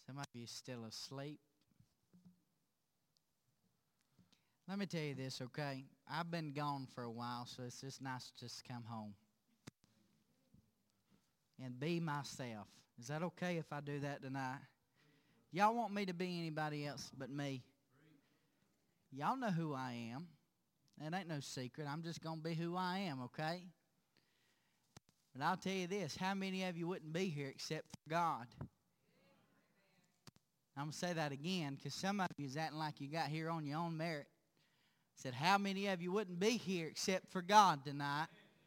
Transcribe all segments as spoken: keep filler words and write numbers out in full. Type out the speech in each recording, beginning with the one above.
Some of you still asleep. Let me tell you this, okay? I've been gone for a while, so it's just nice to just come home and be myself. Is that okay if I do that tonight? Y'all want me to be anybody else but me? Y'all know who I am. It ain't no secret. I'm just going to be who I am, okay? But I'll tell you this. How many of you wouldn't be here except for God? I'm going to say that again because some of you is acting like you got here on your own merit. I said, how many of you wouldn't be here except for God tonight?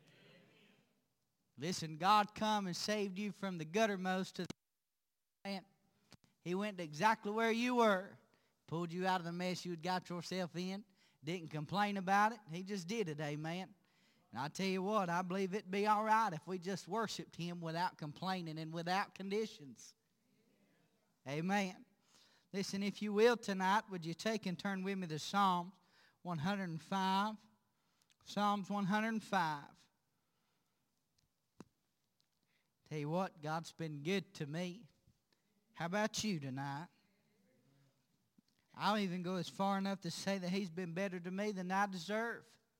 Listen, God come and saved you from the guttermost to the man. He went to exactly where you were. Pulled you out of the mess you had got yourself in. Didn't complain about it. He just did it, amen. And I tell you what, I believe it'd be all right if we just worshiped him without complaining and without conditions. Amen. Listen, if you will tonight, would you take and turn with me to Psalms one hundred five? Psalms one hundred five. Tell you what, God's been good to me. How about you tonight? I'll even go as far enough to say that he's been better to me than I deserve.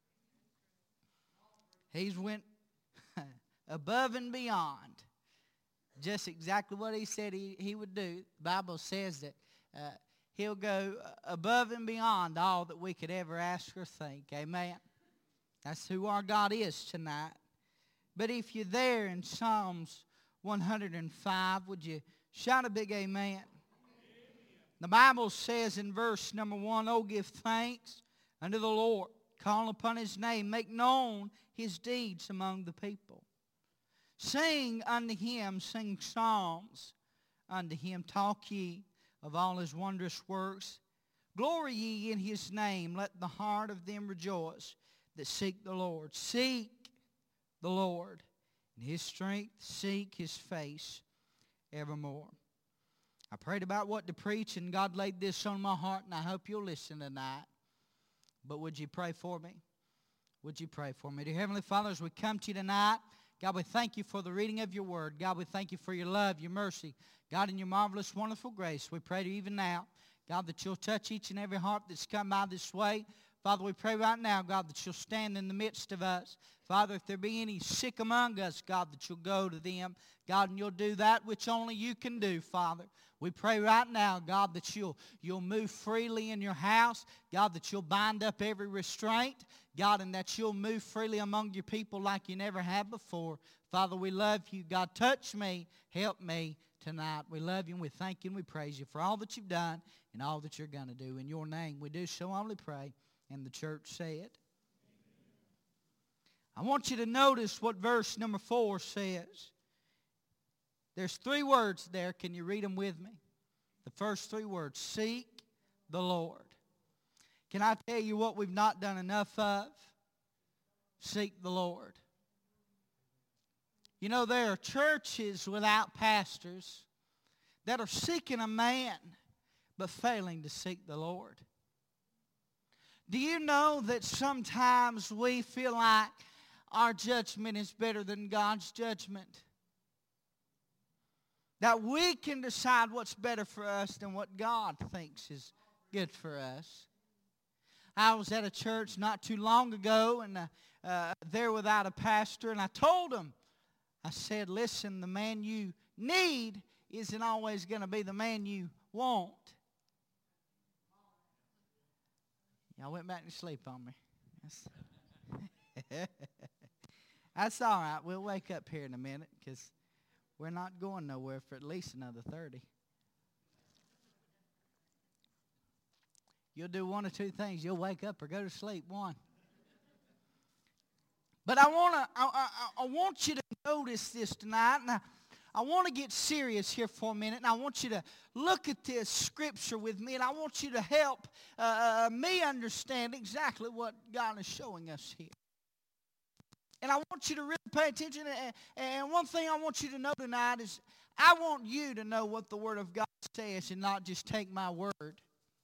He's went above and beyond. Just exactly what he said he, he would do. The Bible says that uh, he'll go above and beyond all that we could ever ask or think. Amen. That's who our God is tonight. But if you're there in Psalms one hundred five, would you shout a big amen? Amen. The Bible says in verse number one, oh, give thanks unto the Lord. Call upon his name. Make known his deeds among the people. Sing unto him, sing psalms unto him. Talk ye of all his wondrous works. Glory ye in his name. Let the heart of them rejoice that seek the Lord. Seek the Lord in his strength. Seek his face evermore. I prayed about what to preach, and God laid this on my heart, and I hope you'll listen tonight. But would you pray for me? Would you pray for me? Dear Heavenly Father, as we come to you tonight, God, we thank you for the reading of your word. God, we thank you for your love, your mercy. God, in your marvelous, wonderful grace, we pray to you even now, God, that you'll touch each and every heart that's come by this way. Father, we pray right now, God, that you'll stand in the midst of us. Father, if there be any sick among us, God, that you'll go to them. God, and you'll do that which only you can do, Father. We pray right now, God, that you'll, you'll move freely in your house. God, that you'll bind up every restraint. God, and that you'll move freely among your people like you never have before. Father, we love you. God, touch me. Help me tonight. We love you and we thank you and we praise you for all that you've done and all that you're going to do. In your name, we do so humbly pray. And the church said, I want you to notice what verse number four says. There's three words there. Can you read them with me? The first three words, seek the Lord. Can I tell you what we've not done enough of? Seek the Lord. You know, there are churches without pastors that are seeking a man but failing to seek the Lord. Do you know that sometimes we feel like our judgment is better than God's judgment? That we can decide what's better for us than what God thinks is good for us. I was at a church not too long ago, and uh, uh, there without a pastor, and I told them, I said, listen, the man you need isn't always going to be the man you want. Y'all went back to sleep on me. That's, That's all right. We'll wake up here in a minute because we're not going nowhere for at least another thirty. You'll do one or two things. You'll wake up or go to sleep. One. But I want to. I, I, I want you to notice this tonight. And I, I want to get serious here for a minute, and I want you to look at this scripture with me, and I want you to help uh, me understand exactly what God is showing us here. And I want you to really pay attention. And one thing I want you to know tonight is I want you to know what the Word of God says and not just take my word.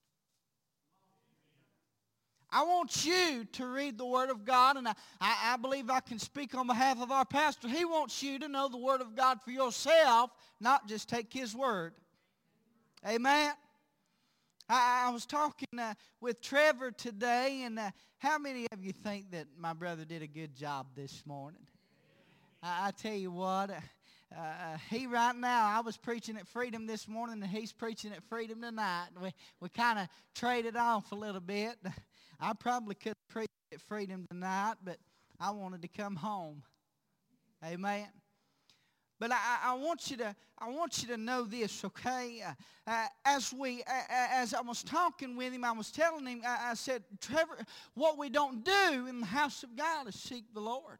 I want you to read the Word of God, and I, I, I believe I can speak on behalf of our pastor. He wants you to know the Word of God for yourself, not just take his word. Amen. I, I was talking uh, with Trevor today, and uh, how many of you think that my brother did a good job this morning? I, I tell you what, uh, uh, he right now, I was preaching at Freedom this morning, and he's preaching at Freedom tonight. We, we kind of traded off a little bit. I probably could preach at Freedom tonight, but I wanted to come home. Amen. But I, I want you to, I want you to know this, okay? Uh, uh, as we, uh, as I was talking with him, I was telling him, I, I said, Trevor, what we don't do in the house of God is seek the Lord.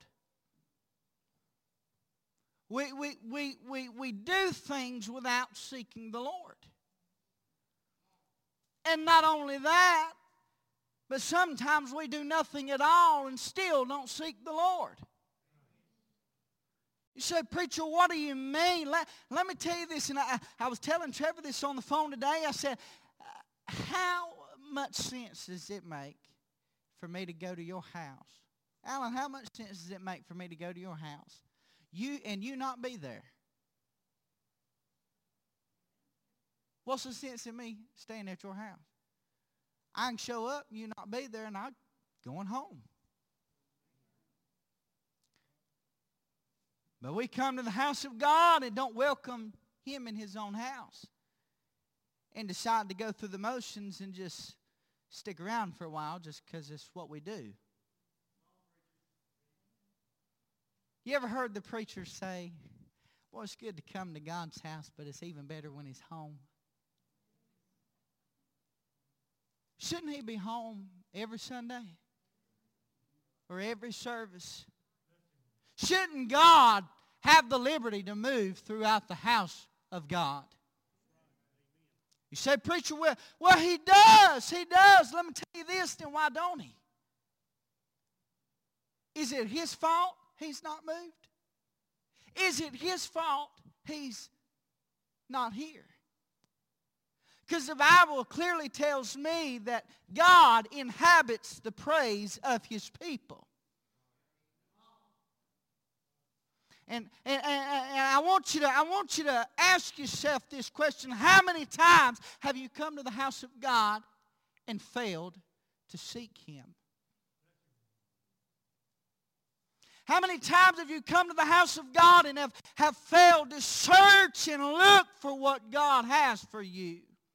We, we, we, we, we do things without seeking the Lord. And not only that, but sometimes we do nothing at all and still don't seek the Lord. You say, preacher, what do you mean? Let, let me tell you this. And I, I was telling Trevor this on the phone today. I said, how much sense does it make for me to go to your house? Alan, how much sense does it make for me to go to your house? You and you not be there. What's the sense in me staying at your house? I can show up, you not be there, and I'm going home. But we come to the house of God and don't welcome him in his own house. And decide to go through the motions and just stick around for a while just because it's what we do. You ever heard the preacher say, well, it's good to come to God's house, but it's even better when he's home? Shouldn't he be home every Sunday? Or every service? Shouldn't God have the liberty to move throughout the house of God? You say, preacher, well, well, he does. He does. Let me tell you this, then why don't he? Is it his fault he's not moved? Is it his fault he's not here? Because the Bible clearly tells me that God inhabits the praise of his people. And, and, and, and I want you to I want you to ask yourself this question. How many times have you come to the house of God and failed to seek him? How many times have you come to the house of God and have, have failed to search and look for what God has for you?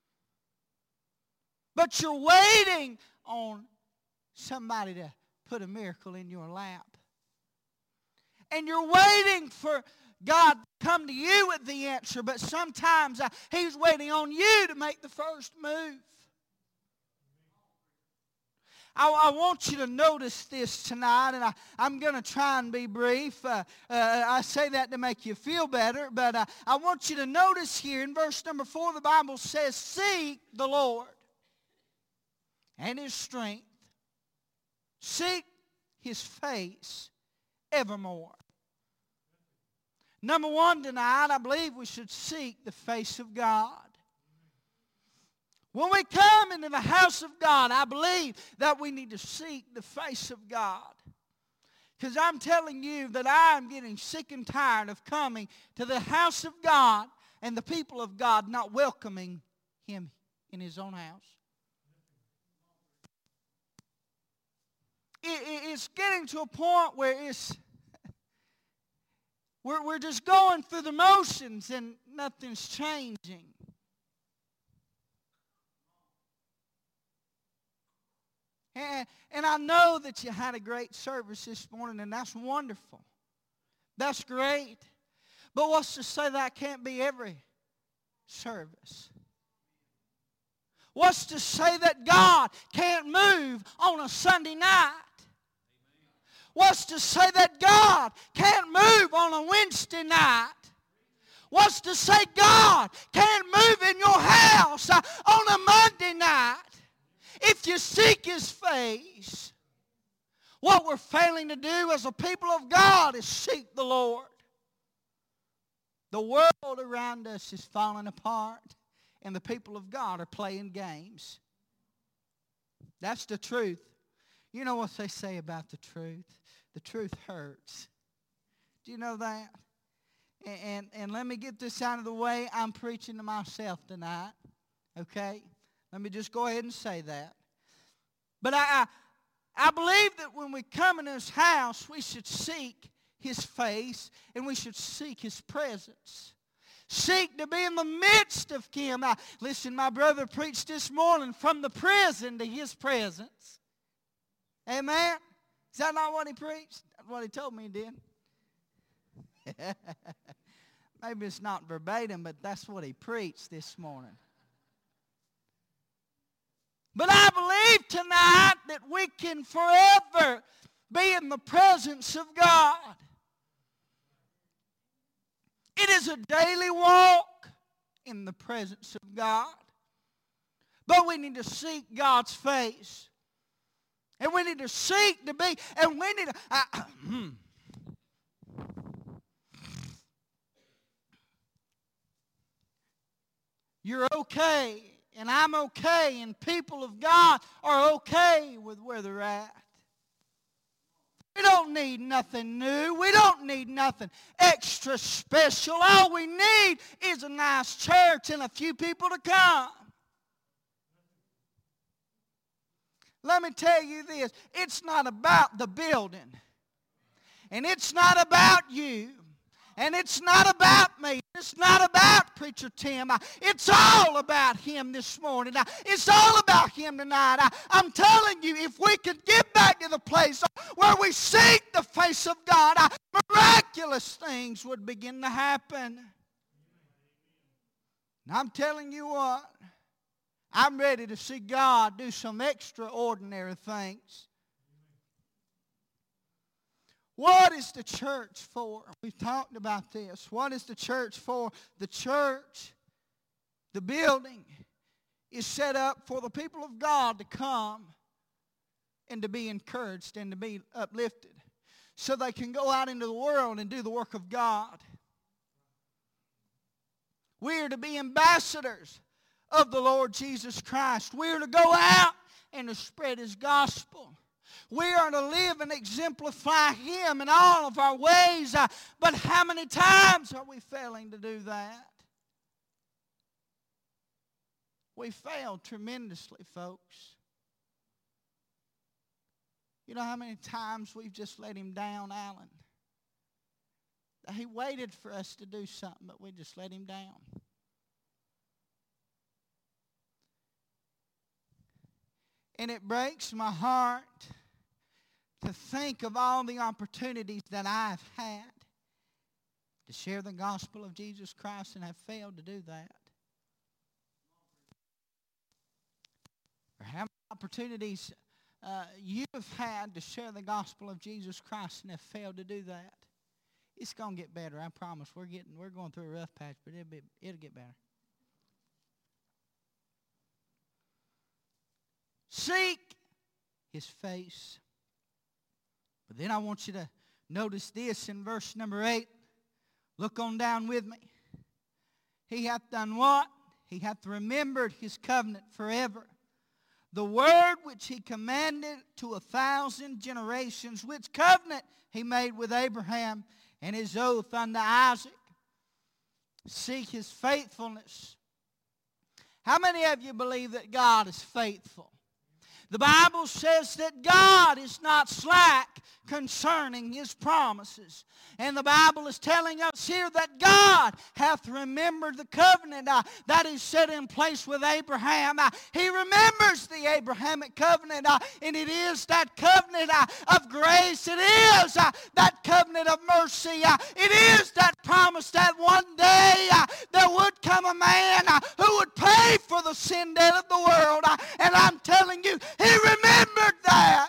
But you're waiting on somebody to put a miracle in your lap. And you're waiting for God to come to you with the answer, but sometimes uh, he's waiting on you to make the first move. I, I want you to notice this tonight, and I, I'm going to try and be brief. Uh, uh, I say that to make you feel better, but uh, I want you to notice here in verse number four, the Bible says, seek the Lord and his strength. Seek his face evermore. Number one tonight, I believe we should seek the face of God. When we come into the house of God, I believe that we need to seek the face of God. Because I'm telling you that I'm getting sick and tired of coming to the house of God and the people of God not welcoming him in his own house. It, it, it's getting to a point where it's We're, we're just going through the motions and nothing's changing. And, and I know that you had a great service this morning, and that's wonderful. That's great. But what's to say that can't be every service? What's to say that God can't move on a Sunday night? What's to say that God can't move on a Wednesday night? What's to say God can't move in your house uh, on a Monday night? If you seek his face, what we're failing to do as a people of God is seek the Lord. The world around us is falling apart, and the people of God are playing games. That's the truth. You know what they say about the truth? The truth hurts. Do you know that? And, and, and let me get this out of the way. I'm preaching to myself tonight. Okay? Let me just go ahead and say that. But I, I, I believe that when we come in His house, we should seek His face and we should seek His presence. Seek to be in the midst of Him. I, listen, my brother preached this morning from the prison to His presence. Amen? Is that not what he preached? That's what he told me he did. Maybe it's not verbatim, but that's what he preached this morning. But I believe tonight that we can forever be in the presence of God. It is a daily walk in the presence of God. But we need to seek God's face. And we need to seek to be, and we need to, uh, you're okay, and I'm okay, and people of God are okay with where they're at. We don't need nothing new. We don't need nothing extra special. All we need is a nice church and a few people to come. Let me tell you this. It's not about the building. And it's not about you. And it's not about me. It's not about Preacher Tim. It's all about Him this morning. It's all about Him tonight. I'm telling you, if we could get back to the place where we seek the face of God, miraculous things would begin to happen. And I'm telling you what, I'm ready to see God do some extraordinary things. What is the church for? We've talked about this. What is the church for? The church, the building, is set up for the people of God to come and to be encouraged and to be uplifted so they can go out into the world and do the work of God. We are to be ambassadors of the Lord Jesus Christ. We are to go out and to spread His gospel. We are to live and exemplify Him in all of our ways. Uh, but how many times are we failing to do that? We fail tremendously, folks. You know how many times we've just let Him down, Alan? He waited for us to do something, but we just let Him down. And it breaks my heart to think of all the opportunities that I've had to share the gospel of Jesus Christ and have failed to do that. Or how many opportunities uh, you've had to share the gospel of Jesus Christ and have failed to do that. It's going to get better, I promise. We're getting, we're going through a rough patch, but it'll be, it'll get better. Seek His face. But then I want you to notice this in verse number eight. Look on down with me. He hath done what? He hath remembered His covenant forever. The word which He commanded to a thousand generations, which covenant He made with Abraham, and His oath unto Isaac. Seek His faithfulness. How many of you believe that God is faithful? The Bible says that God is not slack concerning His promises. And the Bible is telling us here that God hath remembered the covenant uh, that He set in place with Abraham. Uh, he remembers the Abrahamic covenant, uh, and it is that covenant uh, of grace. It is uh, that covenant of mercy. Uh, it is that promise that one day uh, there would come a man uh, who would pay for the sin debt of the world. Uh, and I'm telling you, He remembered that.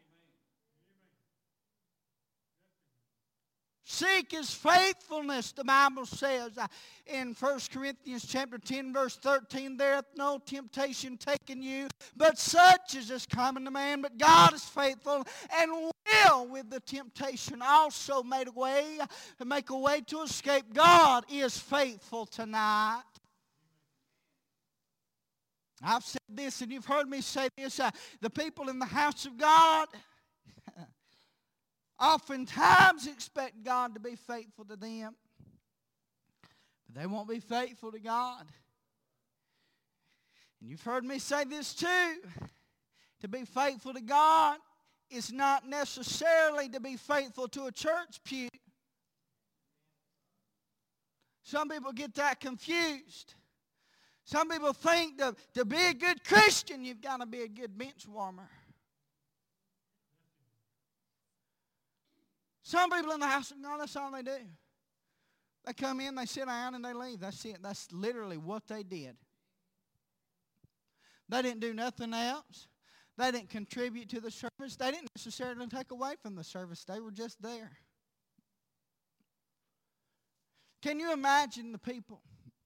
Seek His faithfulness, the Bible says uh, in First Corinthians chapter ten, verse thirteen, there hath no temptation taken you, but such as is common to man. But God is faithful, and will with the temptation also make a way, make a way to escape. God is faithful tonight. I've said this, and you've heard me say this. Uh, the people in the house of God oftentimes expect God to be faithful to them, but they won't be faithful to God. And you've heard me say this too. To be faithful to God is not necessarily to be faithful to a church pew. Some people get that confused. Some people think that to be a good Christian, you've got to be a good bench warmer. Some people in the house of God, that's all they do. They come in, they sit down, and they leave. That's it. That's literally what they did. They didn't do nothing else. They didn't contribute to the service. They didn't necessarily take away from the service. They were just there. Can you imagine the people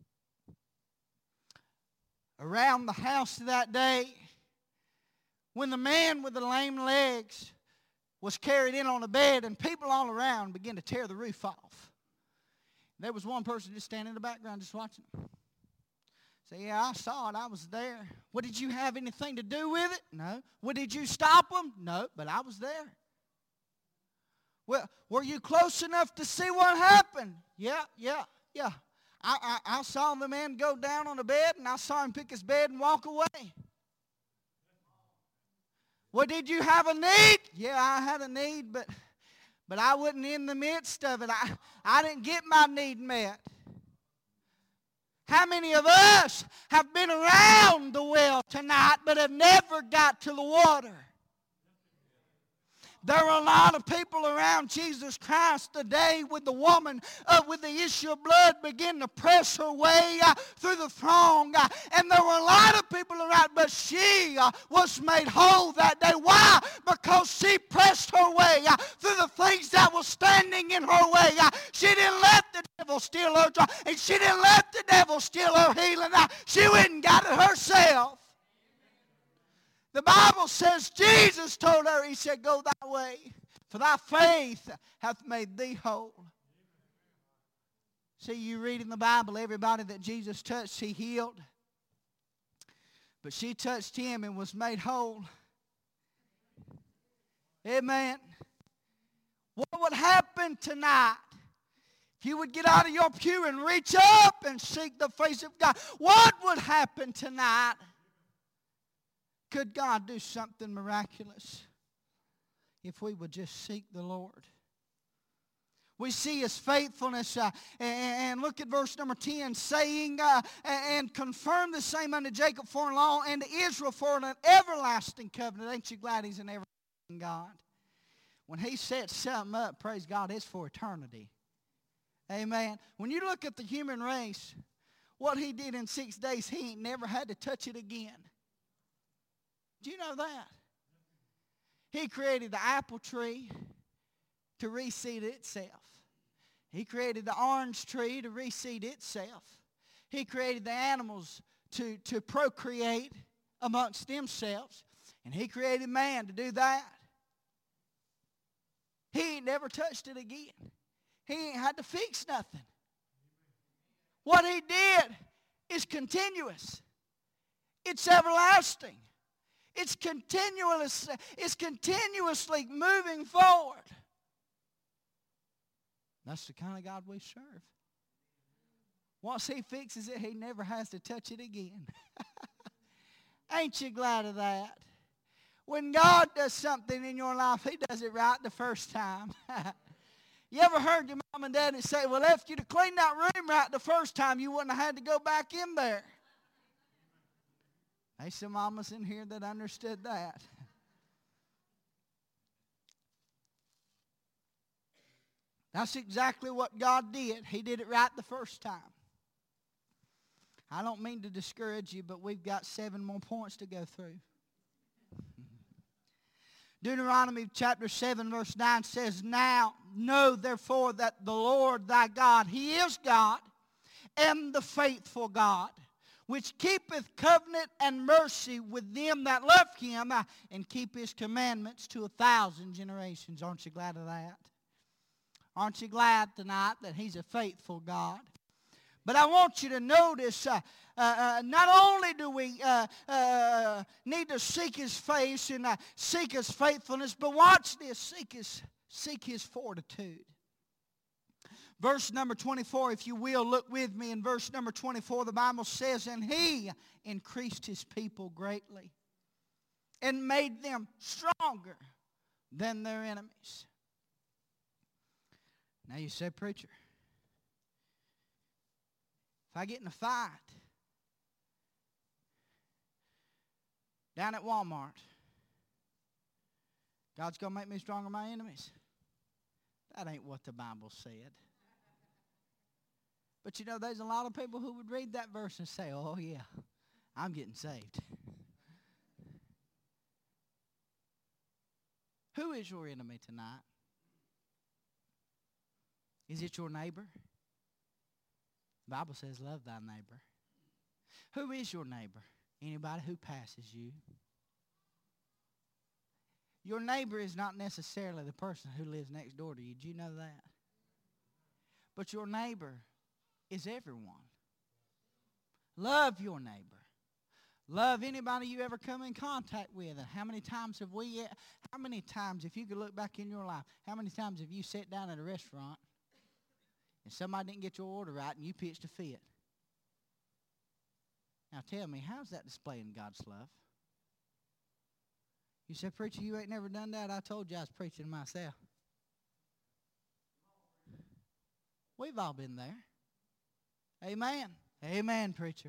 around the house that day when the man with the lame legs was carried in on a bed and people all around began to tear the roof off? There was one person just standing in the background just watching them. Say, yeah, I saw it. I was there. What, did you have anything to do with it? No. What, did you stop them? No, but I was there. Well, were you close enough to see what happened? Yeah, yeah, yeah. I, I, I saw the man go down on the bed, and I saw him pick his bed and walk away. Well, did you have a need? Yeah, I had a need, but, but I wasn't in the midst of it. I, I didn't get my need met. How many of us have been around the well tonight but have never got to the water? There are a lot of people around Jesus Christ today with the woman uh, with the issue of blood begin to press her way uh, through the throng. Uh, and there were a lot of people around, but she uh, was made whole that day. Why? Because she pressed her way uh, through the things that were standing in her way. Uh, she didn't let the devil steal her joy, and she didn't let the devil steal her healing. Uh, she went and got it herself. The Bible says Jesus told her, he said, go thy way, for thy faith hath made thee whole. See, you read in the Bible, everybody that Jesus touched, he healed. But she touched him and was made whole. Amen. What would happen tonight if you would get out of your pew and reach up and seek the face of God? What would happen tonight? Could God do something miraculous if we would just seek the Lord? We see His faithfulness, uh, and, and look at verse number ten, saying, uh, and confirm the same unto Jacob for a law, and to Israel for an everlasting covenant. Ain't you glad He's an everlasting God? When He sets something up, praise God, it's for eternity. Amen. When you look at the human race, what He did in six days, He ain't never had to touch it again. Do you know that? He created the apple tree to reseed itself. He created the orange tree to reseed itself. He created the animals to, to procreate amongst themselves. And He created man to do that. He ain't never touched it again. He ain't had to fix nothing. What He did is continuous. It's everlasting. It's continuous, it's continuously moving forward. That's the kind of God we serve. Once He fixes it, He never has to touch it again. Ain't you glad of that? When God does something in your life, He does it right the first time. You ever heard your mom and daddy say, well, if you'd have cleaned that room right the first time, you wouldn't have had to go back in there? There's some mamas in here that understood that. That's exactly what God did. He did it right the first time. I don't mean to discourage you, but we've got seven more points to go through. Deuteronomy chapter seven verse nine says, now know therefore that the Lord thy God, He is God, and the faithful God, which keepeth covenant and mercy with them that love Him, uh, and keep His commandments to a thousand generations. Aren't you glad of that? Aren't you glad tonight that He's a faithful God? But I want you to notice, uh, uh, uh, not only do we uh, uh, need to seek His face and uh, seek His faithfulness, but watch this, seek His, seek His fortitude. Verse number twenty-four, if you will, look with me in verse number twenty-four. The Bible says, and he increased his people greatly and made them stronger than their enemies. Now you say, preacher, if I get in a fight down at Walmart, God's going to make me stronger than my enemies. That ain't what the Bible said. But you know, there's a lot of people who would read that verse and say, oh yeah, I'm getting saved. Who is your enemy tonight? Is it your neighbor? The Bible says, love thy neighbor. Who is your neighbor? Anybody who passes you. Your neighbor is not necessarily the person who lives next door to you. Did you know that? But your neighbor is everyone. Love your neighbor. Love anybody you ever come in contact with. And how many times have we, how many times, if you could look back in your life, how many times have you sat down at a restaurant and somebody didn't get your order right and you pitched a fit? Now tell me, how's that displaying God's love? You said, preacher, you ain't never done that? I told you I was preaching myself. We've all been there. Amen. Amen, preacher.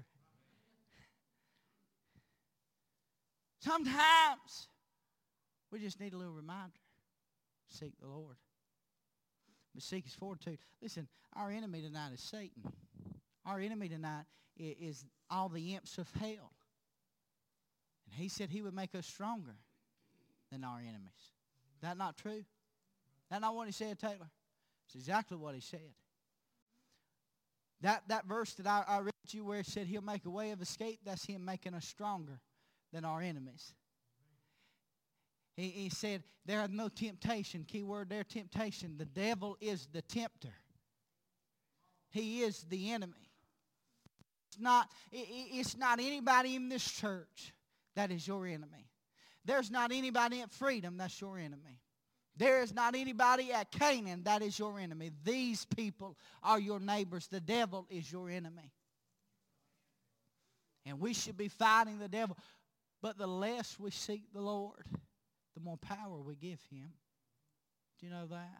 Sometimes we just need a little reminder. Seek the Lord. But seek his fortitude. Listen, our enemy tonight is Satan. Our enemy tonight is all the imps of hell. And he said he would make us stronger than our enemies. Is that not true? Is that not what he said, Taylor? It's exactly what he said. That, that verse that I, I read to you where it said he'll make a way of escape, that's him making us stronger than our enemies. He, he said there is no temptation. Key word there, temptation. The devil is the tempter. He is the enemy. It's not, it, it's not anybody in this church that is your enemy. There's not anybody at Freedom that's your enemy. There is not anybody at Canaan that is your enemy. These people are your neighbors. The devil is your enemy. And we should be fighting the devil. But the less we seek the Lord, the more power we give him. Do you know that?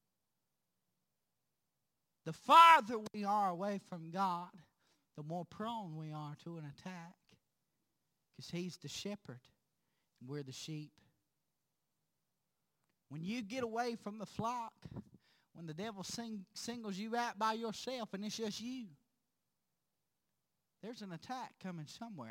The farther we are away from God, the more prone we are to an attack. Because he's the shepherd and we're the sheep. When you get away from the flock, when the devil sing, singles you out by yourself and it's just you, there's an attack coming somewhere.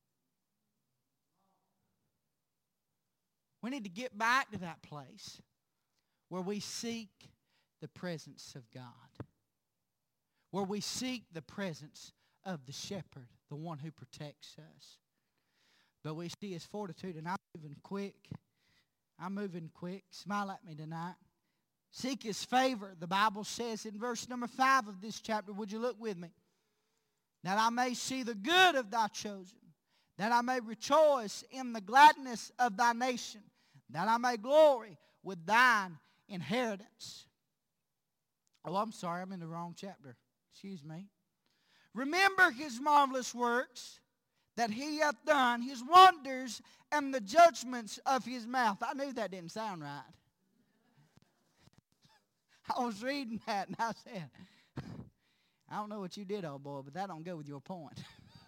We need to get back to that place where we seek the presence of God. Where we seek the presence of the shepherd, the one who protects us. But we see his fortitude, and I'm moving quick. I'm moving quick. Smile at me tonight. Seek his favor. The Bible says in verse number five of this chapter, would you look with me? That I may see the good of thy chosen, that I may rejoice in the gladness of thy nation, that I may glory with thine inheritance. Oh, I'm sorry, I'm in the wrong chapter. Excuse me. Remember his marvelous works that he hath done, his wonders and the judgments of his mouth. I knew that didn't sound right. I was reading that and I said, I don't know what you did, old boy, but that don't go with your point.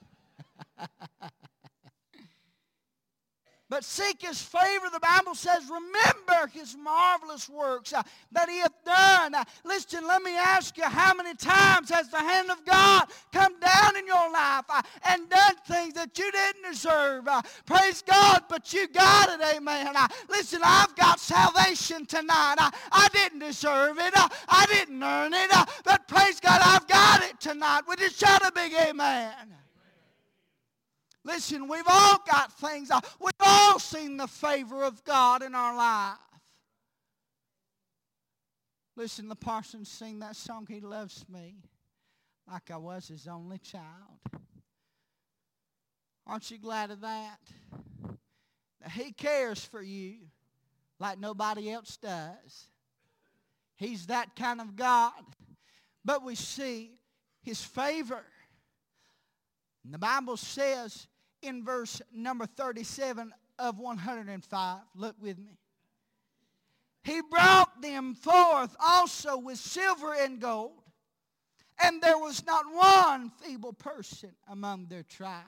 But seek his favor, the Bible says, remember his marvelous works uh, that he hath done. Uh, listen, let me ask you, how many times has the hand of God come down in your life uh, and done things that you didn't deserve? Uh, praise God, but you got it, amen. Uh, listen, I've got salvation tonight. Uh, I didn't deserve it. Uh, I didn't earn it. Uh, but praise God, I've got it tonight. Would you shout a big amen? Listen, we've all got things. We've all seen the favor of God in our life. Listen, the parsons sing that song, He Loves Me Like I Was His Only Child. Aren't you glad of that? That He cares for you like nobody else does. He's that kind of God. but we see His favor. And the Bible says in verse number thirty-seven of one hundred five, look with me. He brought them forth also with silver and gold, and there was not one feeble person among their tribes.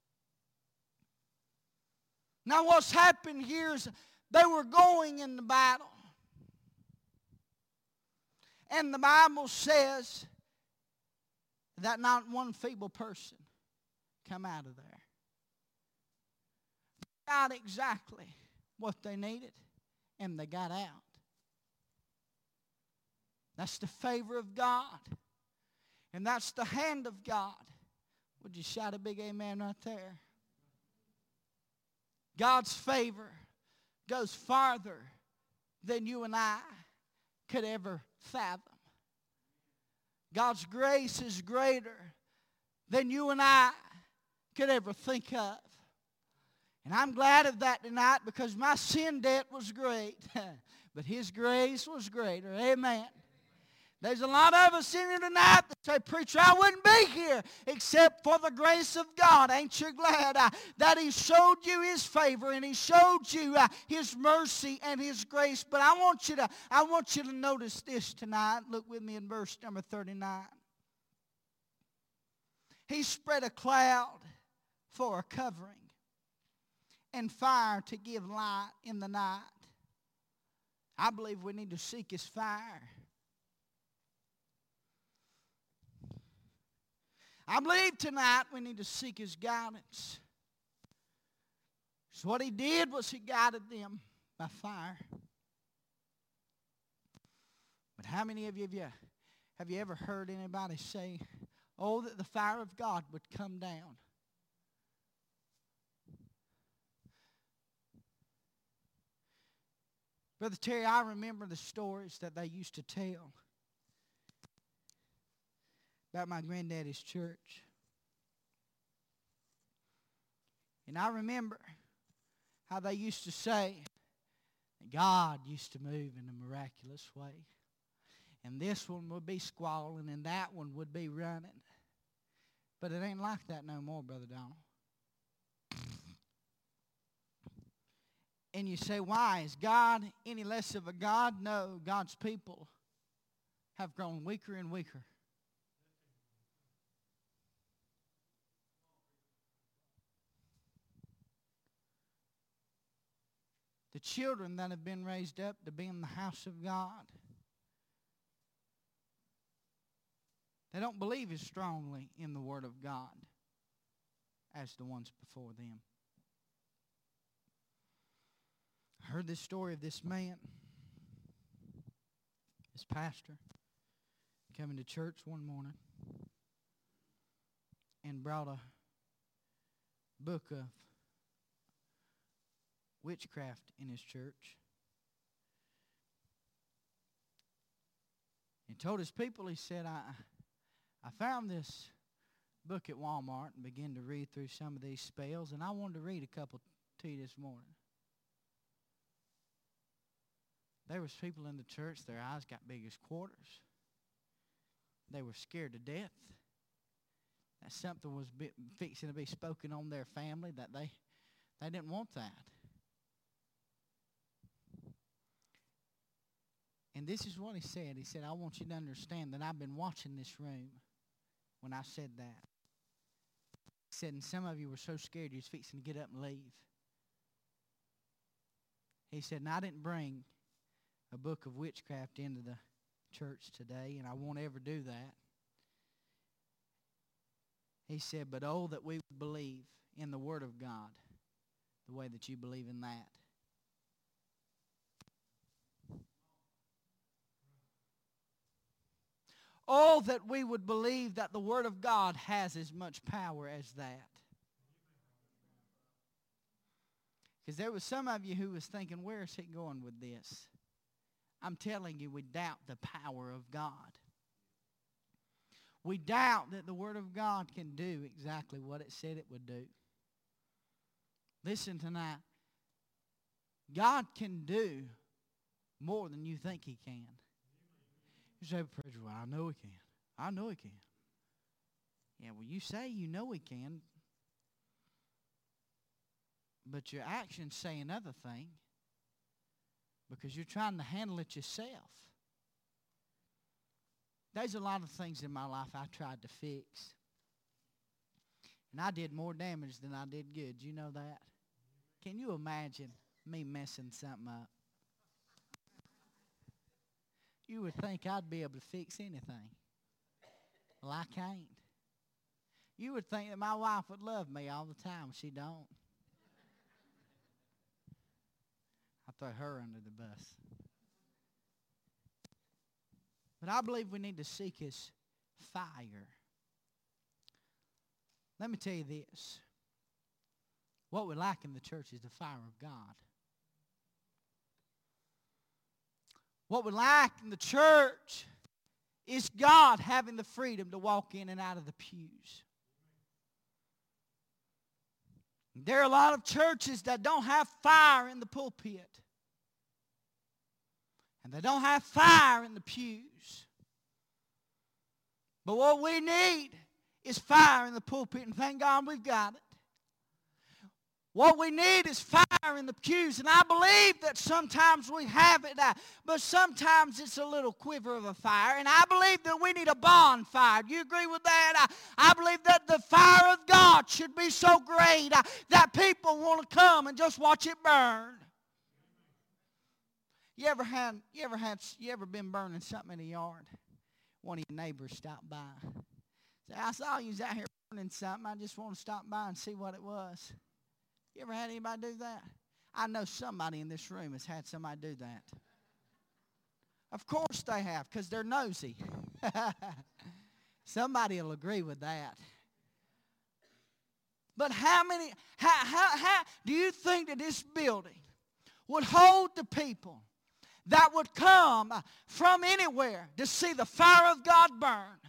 Now what's happened here is they were going in the battle. And the Bible says that not one feeble person come out of there. They got exactly what they needed, and they got out. That's the favor of God. And that's the hand of God. Would you shout a big amen right there? God's favor goes farther than you and I could ever fathom. God's grace is greater than you and I could ever think of. And I'm glad of that tonight, because my sin debt was great, but His grace was greater. Amen. There's a lot of us in here tonight that say, preacher, I wouldn't be here except for the grace of God. Ain't you glad uh, that He showed you His favor and He showed you uh, His mercy and His grace? But I want you to, I want you to notice this tonight. Look with me in verse number thirty-nine. He spread a cloud for a covering, and fire to give light in the night. I believe we need to seek His fire. I believe tonight we need to seek His guidance. So what He did was He guided them by fire. But how many of you have you, have you ever heard anybody say, oh, that the fire of God would come down? Brother Terry, I remember the stories that they used to tell about my granddaddy's church. And I remember how they used to say that God used to move in a miraculous way. And this one would be squalling and that one would be running. But it ain't like that no more, Brother Donald. And you say, why? Is God any less of a God? No, God's people have grown weaker and weaker. The children that have been raised up to be in the house of God, they don't believe as strongly in the Word of God as the ones before them. I heard this story of this man, this pastor, coming to church one morning and brought a book of witchcraft in his church. He told his people, he said, I, I found this book at Walmart and began to read through some of these spells, and I wanted to read a couple to you this morning. There was people in the church, their eyes got big as quarters. They were scared to death that something was be, fixing to be spoken on their family, that they, they didn't want that. And this is what he said. He said, I want you to understand that I've been watching this room when I said that. He said, and some of you were so scared you was fixing to get up and leave. He said, and I didn't bring a book of witchcraft into the church today, and I won't ever do that. He said, but oh, that we would believe in the Word of God the way that you believe in that. Oh, that we would believe that the Word of God has as much power as that. Because there was some of you who was thinking, where is he going with this? I'm telling you, we doubt the power of God. We doubt that the Word of God can do exactly what it said it would do. Listen tonight. God can do more than you think he can. You say, preacher, well, I know he can. I know He can. Yeah, well, you say you know He can, but your actions say another thing because you're trying to handle it yourself. There's a lot of things in my life I tried to fix. And I did more damage than I did good. You know that? Can you imagine me messing something up? You would think I'd be able to fix anything. Well, I can't. You would think that my wife would love me all the time. She don't. I throw her under the bus. But I believe we need to seek His fire. Let me tell you this. What we lack in the church is the fire of God. What we lack in the church is God having the freedom to walk in and out of the pews. There are a lot of churches that don't have fire in the pulpit. And they don't have fire in the pews. But what we need is fire in the pulpit, and thank God we've got it. What we need is fire in the pews, and I believe that sometimes we have it, uh, but sometimes it's a little quiver of a fire, and I believe that we need a bonfire. Do you agree with that? Uh, I believe that the fire of God should be so great uh, that people want to come and just watch it burn. You ever had, you ever had, you ever been burning something in the yard? One of your neighbors stopped by. Say, I saw you was out here burning something. I just want to stop by and see what it was. You ever had anybody do that? I know somebody in this room has had somebody do that. Of course they have, because they're nosy. Somebody will agree with that. But how many, how, how, how do you think that this building would hold the people that would come from anywhere to see the fire of God burn?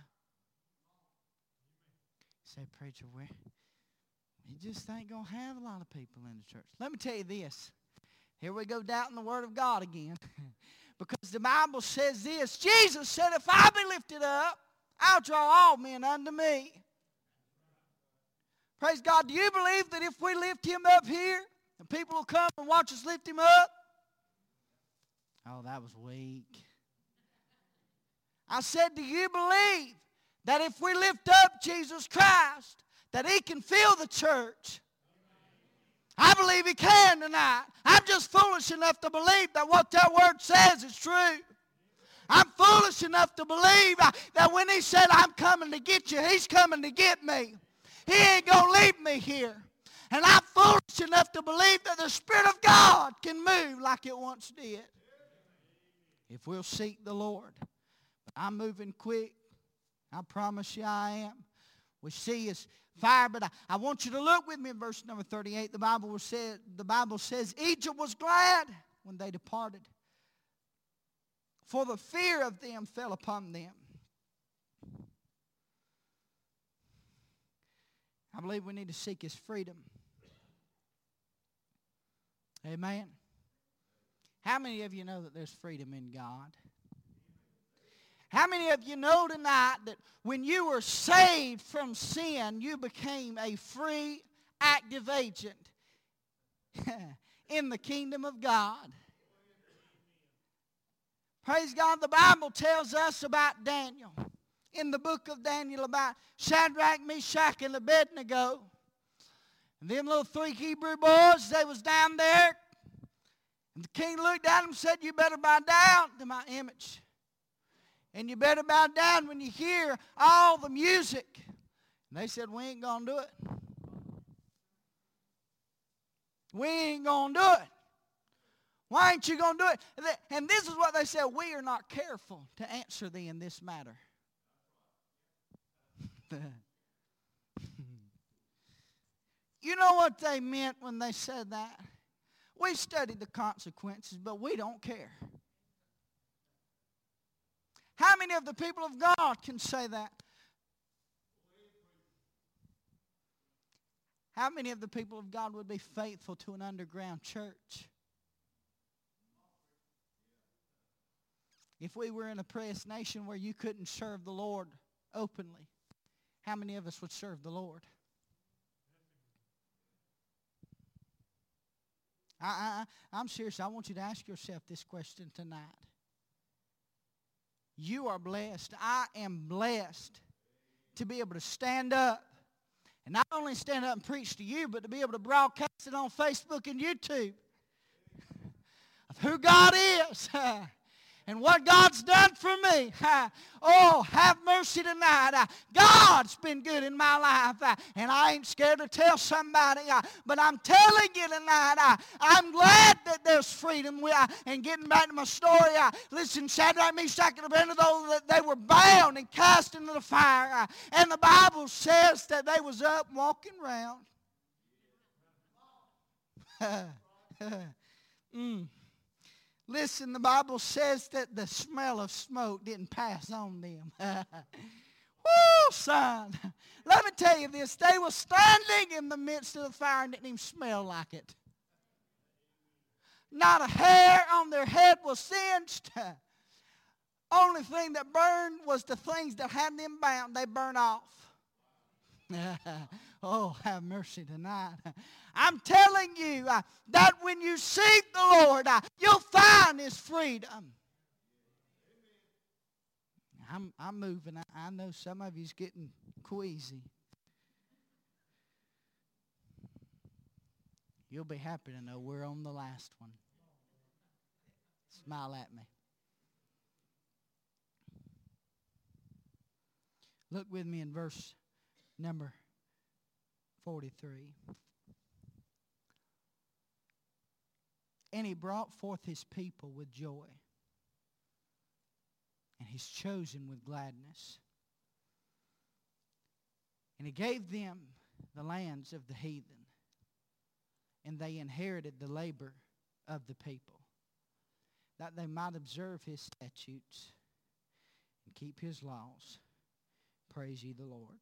Say, preacher, we you just ain't going to have a lot of people in the church. Let me tell you this. Here we go doubting the Word of God again. Because the Bible says this. Jesus said, if I be lifted up, I'll draw all men unto me. Praise God. Do you believe that if we lift Him up here, the people will come and watch us lift Him up? Oh, that was weak. I said, do you believe that if we lift up Jesus Christ, that He can fill the church? I believe He can tonight. I'm just foolish enough to believe that what that Word says is true. I'm foolish enough to believe that when He said, I'm coming to get you, He's coming to get me. He ain't going to leave me here. And I'm foolish enough to believe that the Spirit of God can move like it once did, if we'll seek the Lord. But I'm moving quick. I promise you I am. We see His fire, but I, I want you to look with me in verse number thirty-eight. The Bible says, the Bible says, Egypt was glad when they departed, for the fear of them fell upon them. I believe we need to seek His freedom. Amen. How many of you know that there's freedom in God? How many of you know tonight that when you were saved from sin, you became a free, active agent in the kingdom of God? Praise God. The Bible tells us about Daniel. In the book of Daniel, about Shadrach, Meshach, and Abednego. And them little three Hebrew boys, they was down there. And the king looked at them and said, you better bow down to my image. And you better bow down when you hear all the music. And they said, we ain't going to do it. We ain't going to do it. Why ain't you going to do it? And this is what they said, we are not careful to answer thee in this matter. You know what they meant when they said that? We studied the consequences, but we don't care. How many of the people of God can say that? How many of the people of God would be faithful to an underground church? If we were in a oppressed nation where you couldn't serve the Lord openly, how many of us would serve the Lord? I, I, I'm serious. I want you to ask yourself this question tonight. You are blessed. I am blessed to be able to stand up. And not only stand up and preach to you, but to be able to broadcast it on Facebook and YouTube of who God is and what God's done for me. Oh, have mercy tonight. God's been good in my life, and I ain't scared to tell somebody. But I'm telling you tonight, I'm glad that there's freedom. And getting back to my story, listen, Shadrach, Meshach, and Abednego, they were bound and cast into the fire. And the Bible says that they was up walking around. mm. Listen, the Bible says that the smell of smoke didn't pass on them. Woo, son. Let me tell you this. They were standing in the midst of the fire and didn't even smell like it. Not a hair on their head was singed. Only thing that burned was the things that had them bound. They burned off. Oh, have mercy tonight. I'm telling you uh, that when you seek the Lord, uh, you'll find His freedom. I'm, I'm moving. I, I know some of you's getting queasy. You'll be happy to know we're on the last one. Smile at me. Look with me in verse number forty-three. And He brought forth His people with joy, and His chosen with gladness. And He gave them the lands of the heathen, and they inherited the labor of the people, that they might observe His statutes and keep His laws. Praise ye the Lord.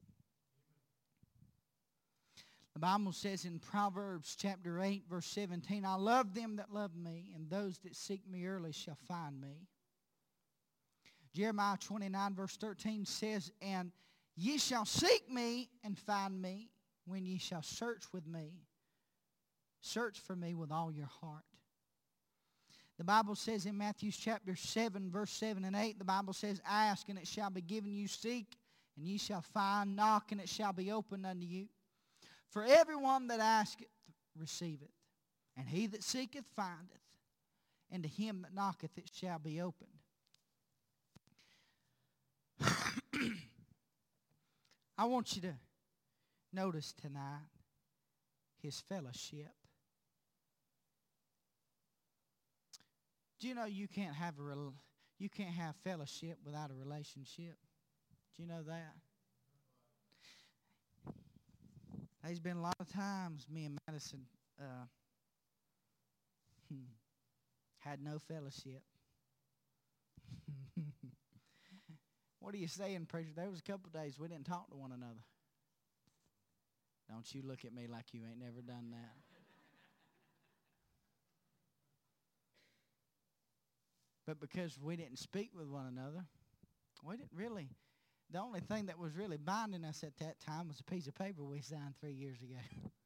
The Bible says in Proverbs chapter eight, verse seventeen, I love them that love me, and those that seek me early shall find me. Jeremiah twenty-nine, verse thirteen says, and ye shall seek me and find me when ye shall search with me. Search for me with all your heart. The Bible says in Matthew chapter seven, verse seven and eight, the Bible says, ask, and it shall be given you. Seek, and ye shall find. Knock, and it shall be opened unto you. For everyone that asketh receiveth, and he that seeketh findeth, and to him that knocketh it shall be opened. I want you to notice tonight His fellowship. Do you know you can't have a you can't have fellowship without a relationship? Do you know that? There's been a lot of times me and Madison uh, had no fellowship. What are you saying, preacher? There was a couple of days we didn't talk to one another. Don't you look at me like you ain't never done that. But because we didn't speak with one another, we didn't really. The only thing that was really binding us at that time was a piece of paper we signed three years ago.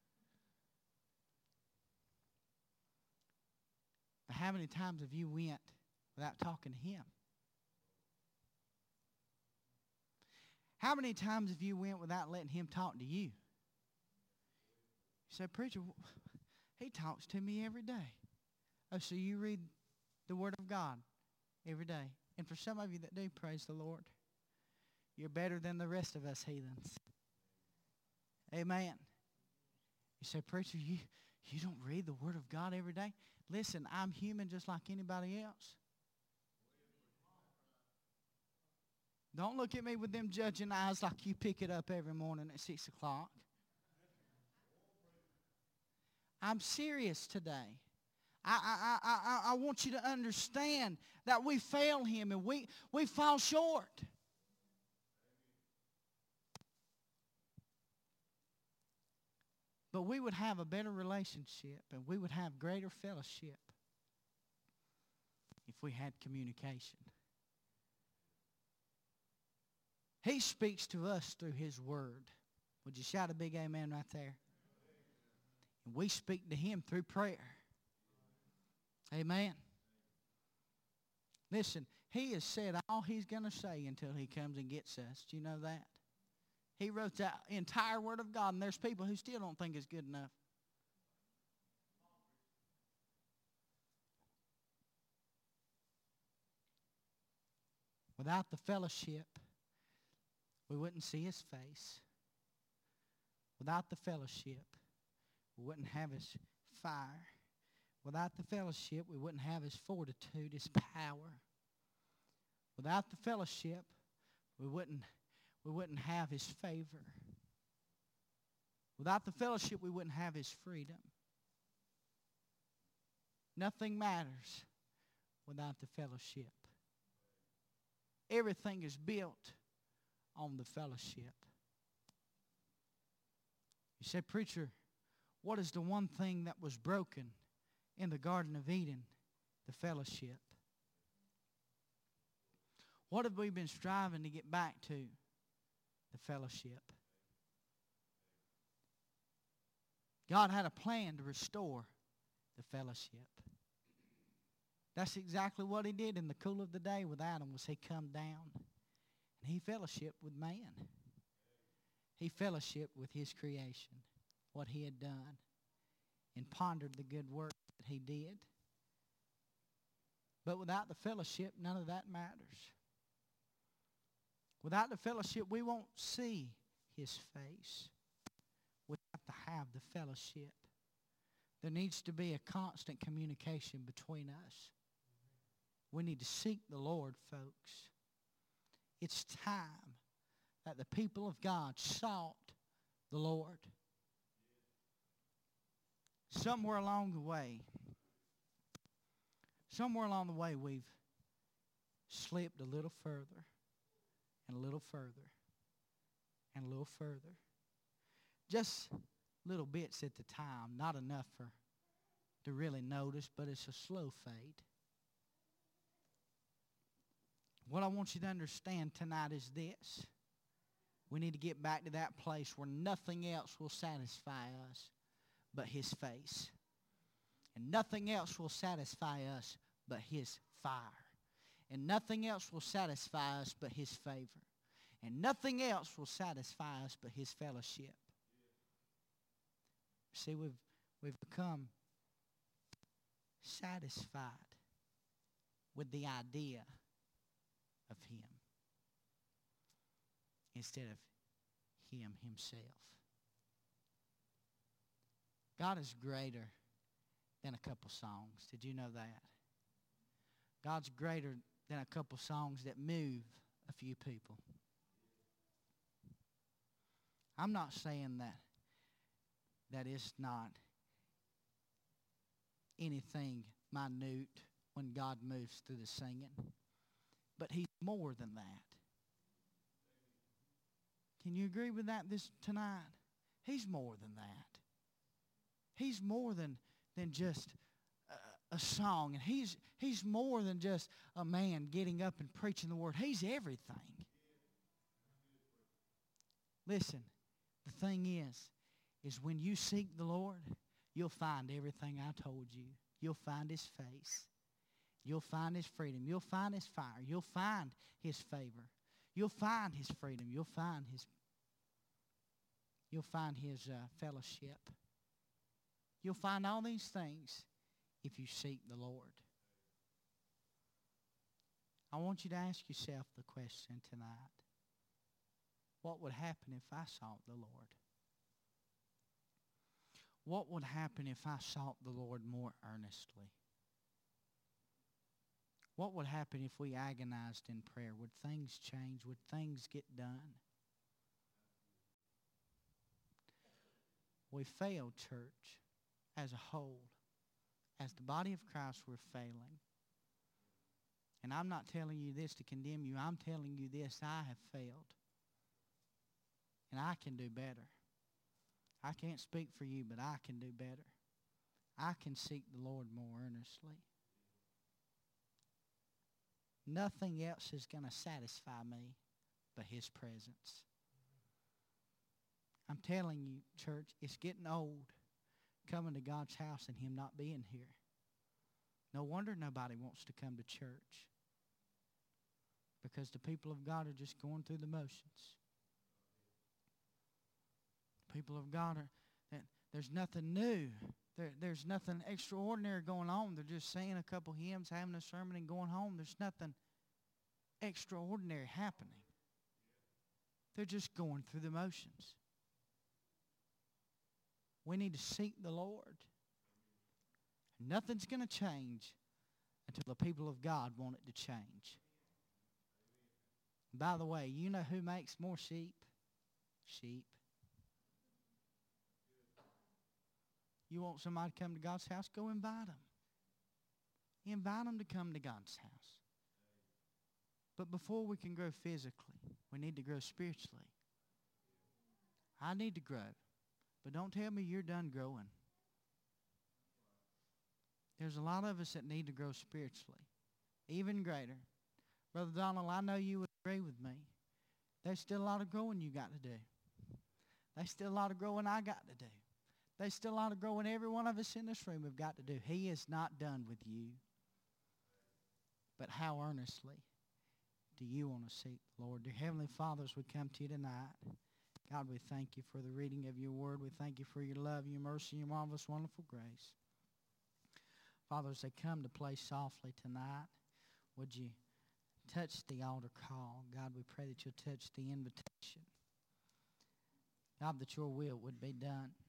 But how many times have you went without talking to Him? How many times have you went without letting Him talk to you? You say, preacher, He talks to me every day. Oh, so you read the Word of God every day. And for some of you that do, praise the Lord, you're better than the rest of us heathens. Amen. You say, preacher, you, you don't read the Word of God every day? Listen, I'm human just like anybody else. Don't look at me with them judging eyes like you pick it up every morning at six o'clock. I'm serious today. I, I, I, I, I want you to understand that we fail Him and we, we fall short. But we would have a better relationship and we would have greater fellowship if we had communication. He speaks to us through His Word. Would you shout a big amen right there? And we speak to Him through prayer. Amen. Listen, He has said all He's going to say until He comes and gets us. Do you know that? He wrote the entire Word of God, and there's people who still don't think it's good enough. Without the fellowship, we wouldn't see His face. Without the fellowship, we wouldn't have His fire. Without the fellowship, we wouldn't have His fortitude, His power. Without the fellowship, we wouldn't, we wouldn't have His favor. Without the fellowship, we wouldn't have His freedom. Nothing matters without the fellowship. Everything is built on the fellowship. You say, preacher, what is the one thing that was broken in the Garden of Eden? The fellowship. What have we been striving to get back to? The fellowship. God had a plan to restore the fellowship. That's exactly what He did in the cool of the day with Adam. Was He come down and He fellowshiped with man. He fellowshiped with His creation, what He had done, and pondered the good work that He did. But without the fellowship, none of that matters. Without the fellowship, we won't see His face. We have to have the fellowship. There needs to be a constant communication between us. We need to seek the Lord, folks. It's time that the people of God sought the Lord. Somewhere along the way, somewhere along the way, we've slipped a little further and a little further and a little further. Just little bits at the time, not enough for to really notice, but it's a slow fade. What I want you to understand tonight is this. We need to get back to that place where nothing else will satisfy us but His face. And nothing else will satisfy us but His fire. And nothing else will satisfy us but His favor. And nothing else will satisfy us but His fellowship. See, we've, we've become satisfied with the idea of Him instead of Him Himself. God is greater than a couple songs. Did you know that? God's greater than a couple songs that move a few people. I'm not saying that that is not anything minute when God moves through the singing. But He's more than that. Can you agree with that this tonight? He's more than that. He's more than, than just a, a song. And he's, he's more than just a man getting up and preaching the word. He's everything. Listen, the thing is, is when you seek the Lord, you'll find everything I told you. You'll find His face. You'll find His freedom. You'll find His fire. You'll find His favor. You'll find His freedom. You'll find His, you'll find His uh, fellowship. You'll find all these things if you seek the Lord. I want you to ask yourself the question tonight. What would happen if I sought the Lord? What would happen if I sought the Lord more earnestly? What would happen if we agonized in prayer? Would things change? Would things get done? We failed, church, as a whole. As the body of Christ, we're failing. And I'm not telling you this to condemn you. I'm telling you this. I have failed. And I can do better. I can't speak for you, but I can do better. I can seek the Lord more earnestly. Nothing else is going to satisfy me but His presence. I'm telling you, church, it's getting old coming to God's house and Him not being here. No wonder nobody wants to come to church, because the people of God are just going through the motions. People of God are, there's nothing new. There, there's nothing extraordinary going on. They're just saying a couple hymns, having a sermon, and going home. There's nothing extraordinary happening. They're just going through the motions. We need to seek the Lord. Nothing's going to change until the people of God want it to change. By the way, you know who makes more sheep? Sheep. You want somebody to come to God's house? Go invite them. Invite them to come to God's house. But before we can grow physically, we need to grow spiritually. I need to grow. But don't tell me you're done growing. There's a lot of us that need to grow spiritually, even greater. Brother Donald, I know you would agree with me. There's still a lot of growing you got to do. There's still a lot of growing I got to do. There's still a lot of growing every one of us in this room have got to do. He is not done with you. But how earnestly do you want to seek the Lord? Dear Heavenly Father, as we come to you tonight, God, we thank you for the reading of your word. We thank you for your love, your mercy, your marvelous, wonderful grace. Father, as they come to play softly tonight, would you touch the altar call? God, we pray that you'll touch the invitation. God, that your will would be done.